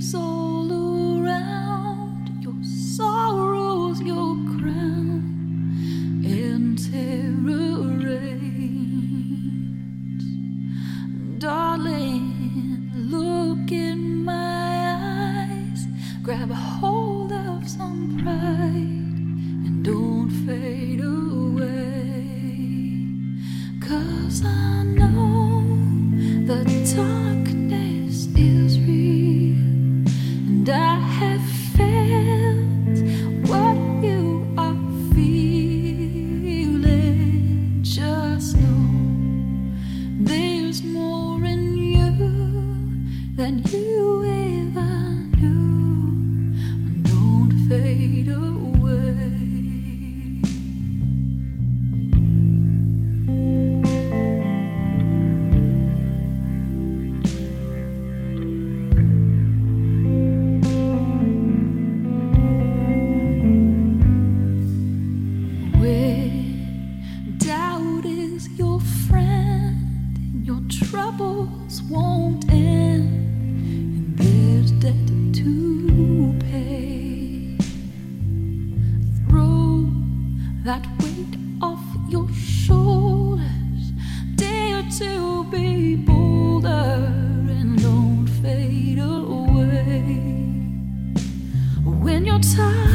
trees all around, your sorrows, your crown, and terror reigns. Darling, look in my eyes, grab a hold of some pride, and don't fade away. 'Cause I know the darkness is real, and I have felt what you are feeling. Just know there's more in you than you ever knew. Don't fade away. Troubles won't end, and there's debt to pay. Throw that weight off your shoulders, dare to be bolder, and don't fade away. When you're tired